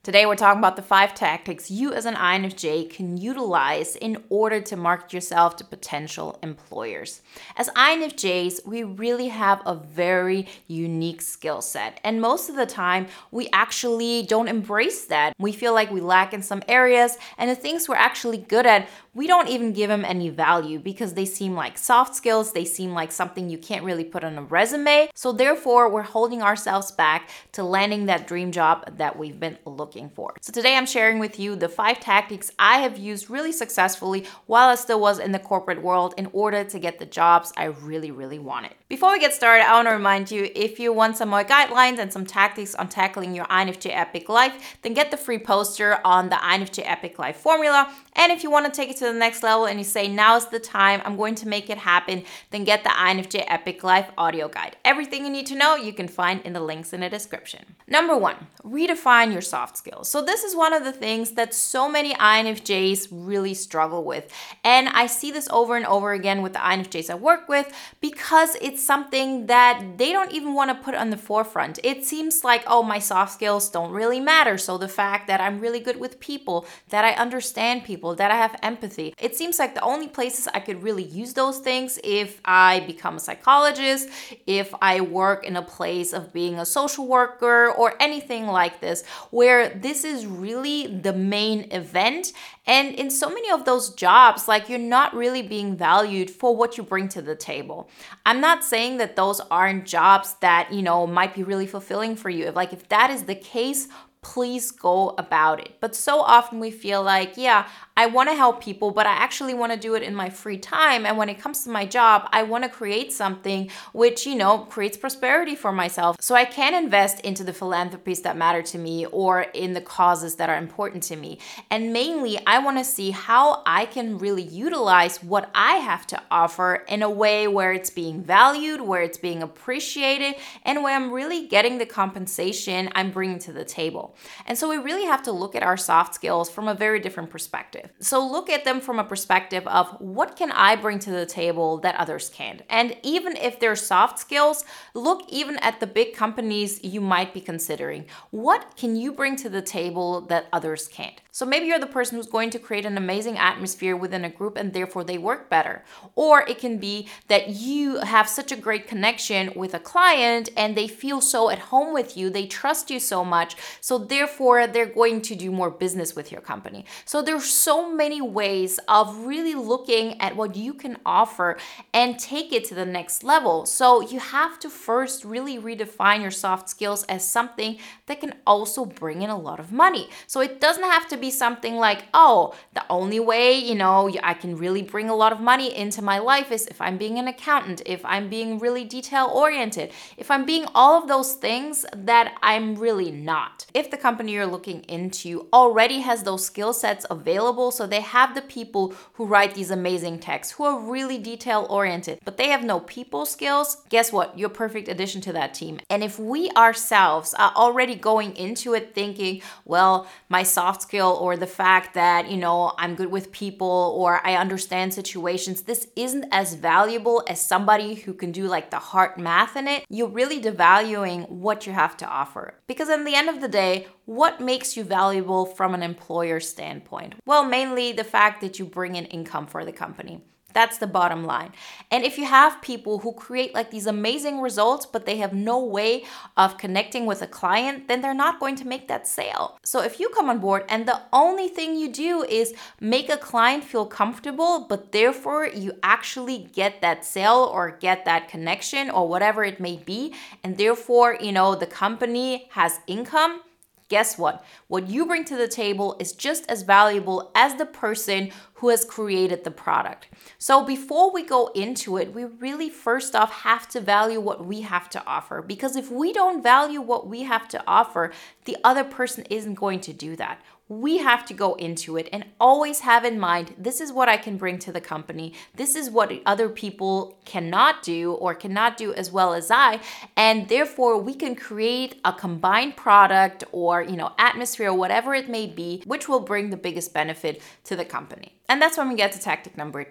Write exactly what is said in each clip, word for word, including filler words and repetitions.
Today we're talking about the five tactics you as an I N F J can utilize in order to market yourself to potential employers. As I N F Js, we really have a very unique skill set, and most of the time we actually don't embrace that. We feel like we lack in some areas, and the things we're actually good at, we don't even give them any value because they seem like soft skills, they seem like something you can't really put on a resume. So therefore, we're holding ourselves back to landing that dream job that we've been looking for. So today I'm sharing with you the five tactics I have used really successfully while I still was in the corporate world in order to get the jobs I really, really wanted. Before we get started, I want to remind you, if you want some more guidelines and some tactics on tackling your I N F J Epic Life, then get the free poster on the I N F J Epic Life formula. And if you want to take it to the next level and you say, now's the time, I'm going to make it happen, then get the I N F J Epic Life audio guide. Everything you need to know, you can find in the links in the description. Number one, redefine your soft skills. So this is one of the things that so many I N F Js really struggle with. And I see this over and over again with the I N F Js I work with because it's something that they don't even want to put on the forefront. It seems like, oh, my soft skills don't really matter. So the fact that I'm really good with people, that I understand people, that I have empathy, it seems like the only places I could really use those things if I become a psychologist, if I work in a place of being a social worker or anything like this, where this is really the main event. And in so many of those jobs, like, you're not really being valued for what you bring to the table. I'm not saying that those aren't jobs that, you know, might be really fulfilling for you. If like, if that is the case, please go about it. But so often we feel like, yeah, I want to help people, but I actually want to do it in my free time. And when it comes to my job, I want to create something which, you know, creates prosperity for myself. So I can invest into the philanthropies that matter to me or in the causes that are important to me. And mainly, I want to see how I can really utilize what I have to offer in a way where it's being valued, where it's being appreciated, and where I'm really getting the compensation I'm bringing to the table. And so we really have to look at our soft skills from a very different perspective. So look at them from a perspective of, what can I bring to the table that others can't? And even if they're soft skills, look even at the big companies you might be considering. What can you bring to the table that others can't? So maybe you're the person who's going to create an amazing atmosphere within a group and therefore they work better. Or it can be that you have such a great connection with a client and they feel so at home with you, they trust you so much, so therefore they're going to do more business with your company. So there's so many ways of really looking at what you can offer and take it to the next level. So you have to first really redefine your soft skills as something that can also bring in a lot of money. So it doesn't have to be something like, oh, the only way, you know, I can really bring a lot of money into my life is if I'm being an accountant, if I'm being really detail oriented, if I'm being all of those things that I'm really not. If the company you're looking into already has those skill sets available, so they have the people who write these amazing texts, who are really detail oriented, but they have no people skills, guess what? You're a perfect addition to that team. And if we ourselves are already going into it thinking, well, my soft skill or the fact that, you know, I'm good with people or I understand situations, this isn't as valuable as somebody who can do like the hard math in it, you're really devaluing what you have to offer. Because at the end of the day, what makes you valuable from an employer standpoint? Well, mainly the fact that you bring in income for the company. That's the bottom line. And if you have people who create like these amazing results, but they have no way of connecting with a client, then they're not going to make that sale. So if you come on board and the only thing you do is make a client feel comfortable, but therefore you actually get that sale or get that connection or whatever it may be, and therefore, you know, the company has income, guess what? What you bring to the table is just as valuable as the person who has created the product. So before we go into it, we really first off have to value what we have to offer. Because if we don't value what we have to offer, the other person isn't going to do that. We have to go into it and always have in mind, this is what I can bring to the company. This is what other people cannot do or cannot do as well as I. And therefore we can create a combined product or, you know, atmosphere or whatever it may be, which will bring the biggest benefit to the company. And that's when we get to tactic number two.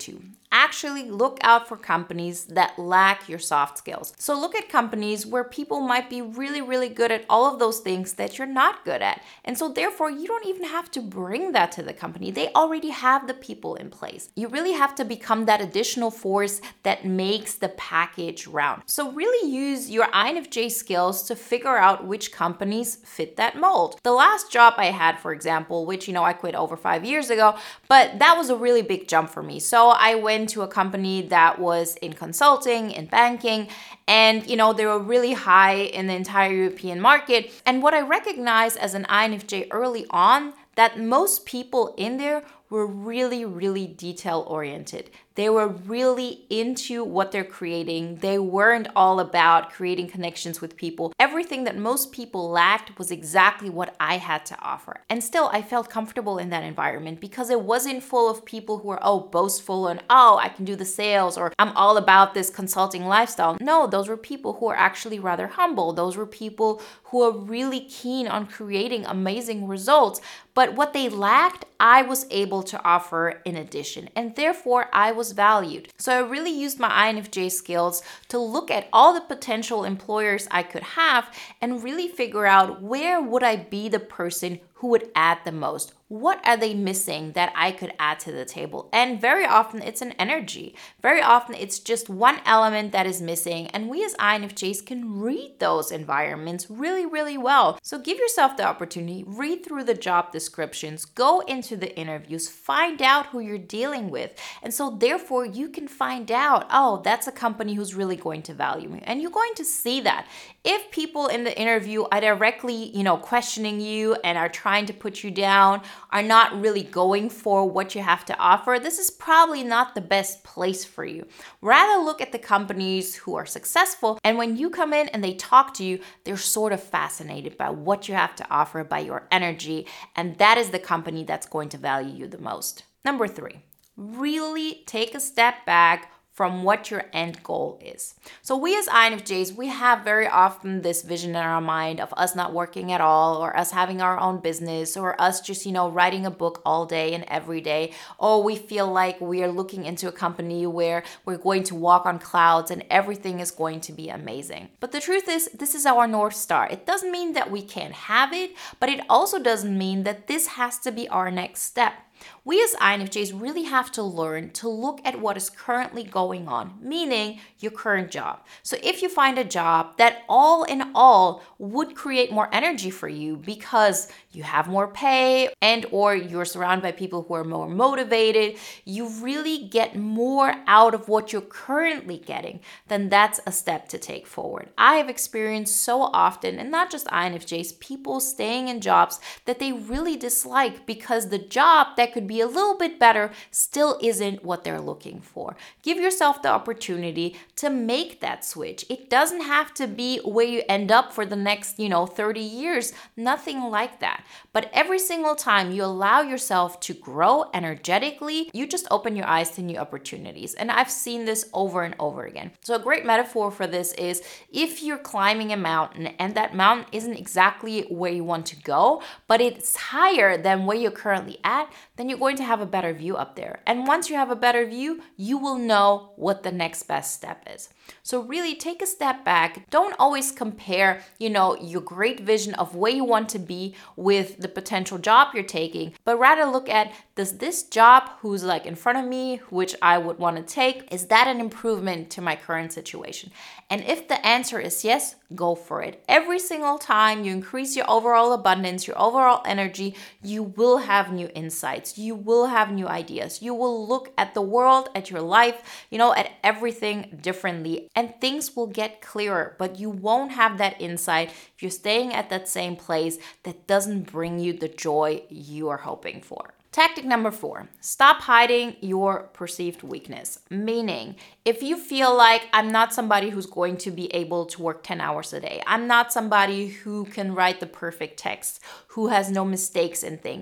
actually look out for companies that lack your soft skills. So look at companies where people might be really, really good at all of those things that you're not good at. And so therefore, you don't even have to bring that to the company. They already have the people in place. You really have to become that additional force that makes the package round. So really use your I N F J skills to figure out which companies fit that mold. The last job I had, for example, which, you know, I quit over five years ago, but that was a really big jump for me. So I went to a company that was in consulting, in banking, and, you know, they were really high in the entire European market. And what I recognized as an I N F J early on, that most people in there were really, really detail oriented. They were really into what they're creating. They weren't all about creating connections with people. Everything that most people lacked was exactly what I had to offer. And still, I felt comfortable in that environment because it wasn't full of people who were, oh, boastful and, oh, I can do the sales, or I'm all about this consulting lifestyle. No, those were people who were actually rather humble. Those were people who were really keen on creating amazing results. But what they lacked, I was able to offer in addition. And therefore, I was valued. So I really used my I N F J skills to look at all the potential employers I could have and really figure out where would I be the person who would add the most. What are they missing that I could add to the table? And very often it's an energy. Very often it's just one element that is missing. And we as I N F Js can read those environments really, really well. So give yourself the opportunity, read through the job descriptions, go into the interviews, find out who you're dealing with. And so therefore you can find out, oh, that's a company who's really going to value me. And you're going to see that. If people in the interview are directly, you know, questioning you and are trying to put you down, are not really going for what you have to offer, this is probably not the best place for you. Rather look at the companies who are successful, and when you come in and they talk to you, they're sort of fascinated by what you have to offer, by your energy, and that is the company that's going to value you the most. Number three, really take a step back from what your end goal is. So we as I N F Js, we have very often this vision in our mind of us not working at all, or us having our own business, or us just, you know, writing a book all day and every day. Or we feel like we are looking into a company where we're going to walk on clouds and everything is going to be amazing. But the truth is, this is our North Star. It doesn't mean that we can't have it, but it also doesn't mean that this has to be our next step. We as I N F Js really have to learn to look at what is currently going on, meaning your current job. So if you find a job that all in all would create more energy for you because you have more pay and or you're surrounded by people who are more motivated, you really get more out of what you're currently getting, then that's a step to take forward. I have experienced so often, and not just I N F Js, people staying in jobs that they really dislike because the job that could be a little bit better still isn't what they're looking for. Give yourself the opportunity to make that switch. It doesn't have to be where you end up for the next, you know, thirty years, nothing like that. But every single time you allow yourself to grow energetically, you just open your eyes to new opportunities. And I've seen this over and over again. So a great metaphor for this is if you're climbing a mountain and that mountain isn't exactly where you want to go, but it's higher than where you're currently at, then you're going to have a better view up there. And once you have a better view, you will know what the next best step is. So really take a step back. Don't always compare, you know, your great vision of where you want to be with the potential job you're taking, but rather look at, does this job who's like in front of me, which I would want to take, is that an improvement to my current situation? And if the answer is yes, go for it. Every single time you increase your overall abundance, your overall energy, you will have new insights. You will have new ideas. You will look at the world, at your life, you know, at everything differently, and things will get clearer, but you won't have that insight if you're staying at that same place that doesn't bring you the joy you are hoping for. Tactic number four, stop hiding your perceived weakness. Meaning, if you feel like I'm not somebody who's going to be able to work ten hours a day, I'm not somebody who can write the perfect text, who has no mistakes in things,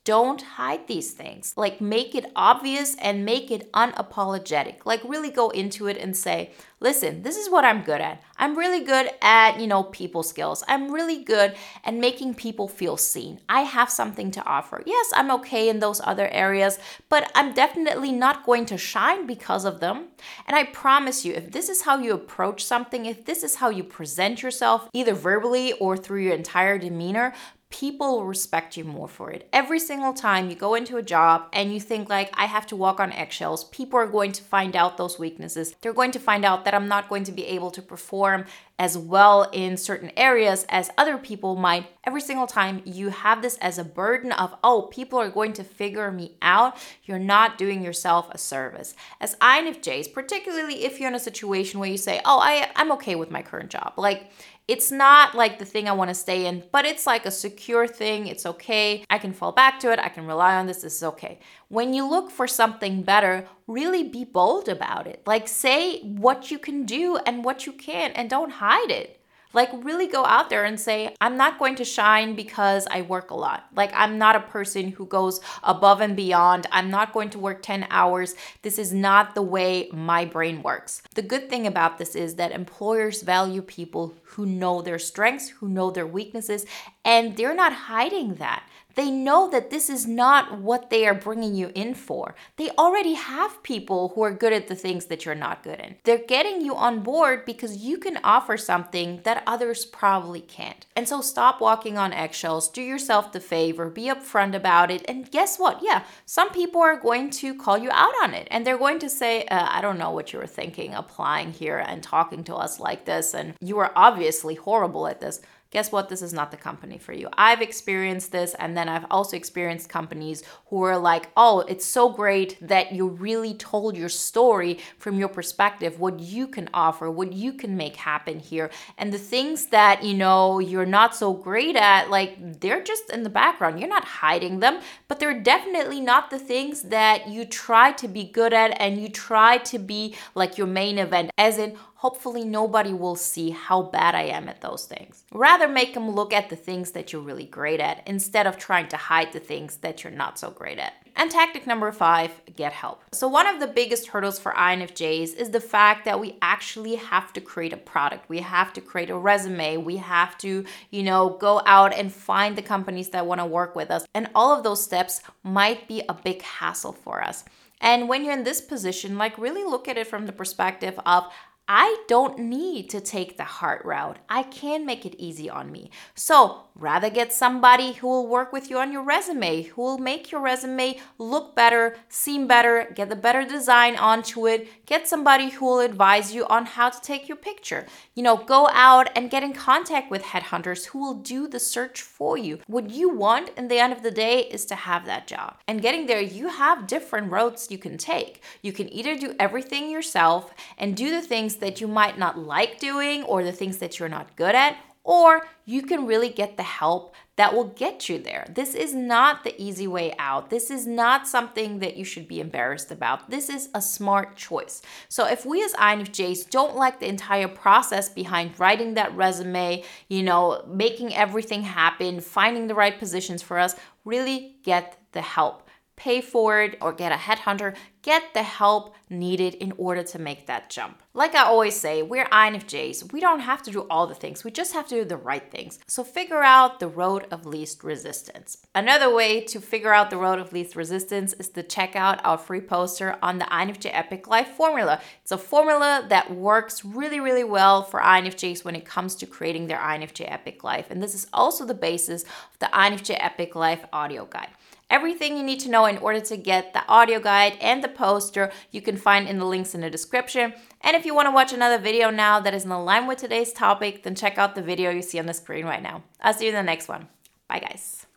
Don't hide these things. Like, make it obvious and make it unapologetic. Like, really go into it and say, listen, this is what I'm good at. I'm really good at, you know, people skills. I'm really good at making people feel seen. I have something to offer. Yes, I'm okay in those other areas, but I'm definitely not going to shine because of them. And I promise you, if this is how you approach something, if this is how you present yourself, either verbally or through your entire demeanor, people will respect you more for it. Every single time you go into a job and you think like, I have to walk on eggshells, people are going to find out those weaknesses. They're going to find out that I'm not going to be able to perform as well in certain areas as other people might. Every single time you have this as a burden of, oh, people are going to figure me out, you're not doing yourself a service. As I N F Js, particularly if you're in a situation where you say, oh, I, I'm okay with my current job. Like, it's not like the thing I want to stay in, but it's like a secure thing. It's okay. I can fall back to it. I can rely on this. This is okay. When you look for something better, really be bold about it. Like, say what you can do and what you can't, and don't hide it. Like, really go out there and say, I'm not going to shine because I work a lot. Like, I'm not a person who goes above and beyond. I'm not going to work ten hours. This is not the way my brain works. The good thing about this is that employers value people who know their strengths, who know their weaknesses, and they're not hiding that. They know that this is not what they are bringing you in for. They already have people who are good at the things that you're not good in. They're getting you on board because you can offer something that others probably can't. And so stop walking on eggshells, do yourself the favor, be upfront about it. And guess what? Yeah, some people are going to call you out on it. And they're going to say, uh, I don't know what you were thinking applying here and talking to us like this. And you are obviously horrible at this. Guess what? This is not the company for you. I've experienced this, and then I've also experienced companies who are like, oh, it's so great that you really told your story from your perspective, what you can offer, what you can make happen here. And the things that, you know, you're not so great at, like, they're just in the background. You're not hiding them, but they're definitely not the things that you try to be good at and you try to be like your main event, as in, hopefully nobody will see how bad I am at those things. Rather make them look at the things that you're really great at instead of trying to hide the things that you're not so great at. And tactic number five, get help. So one of the biggest hurdles for I N F Js is the fact that we actually have to create a product. We have to create a resume. We have to, you know, go out and find the companies that want to work with us. And all of those steps might be a big hassle for us. And when you're in this position, like, really look at it from the perspective of, I don't need to take the hard route. I can make it easy on me. So rather get somebody who will work with you on your resume, who will make your resume look better, seem better, get the better design onto it. Get somebody who will advise you on how to take your picture. You know, go out and get in contact with headhunters who will do the search for you. What you want in the end of the day is to have that job. And getting there, you have different roads you can take. You can either do everything yourself and do the things that you might not like doing or the things that you're not good at, or you can really get the help that will get you there. This is not the easy way out. This is not something that you should be embarrassed about. This is a smart choice. So if we as I N F Js don't like the entire process behind writing that resume, you know, making everything happen, finding the right positions for us, really get the help. Pay for it or get a headhunter. Get the help needed in order to make that jump. Like I always say, we're I N F Js. We don't have to do all the things. We just have to do the right things. So figure out the road of least resistance. Another way to figure out the road of least resistance is to check out our free poster on the I N F J Epic Life formula. It's a formula that works really, really well for I N F Js when it comes to creating their I N F J Epic Life. And this is also the basis of the I N F J Epic Life audio guide. Everything you need to know in order to get the audio guide and the poster you can find in the links in the description. And if you want to watch another video now that is in line with today's topic, then check out the video you see on the screen right now. I'll see you in the next one. Bye guys.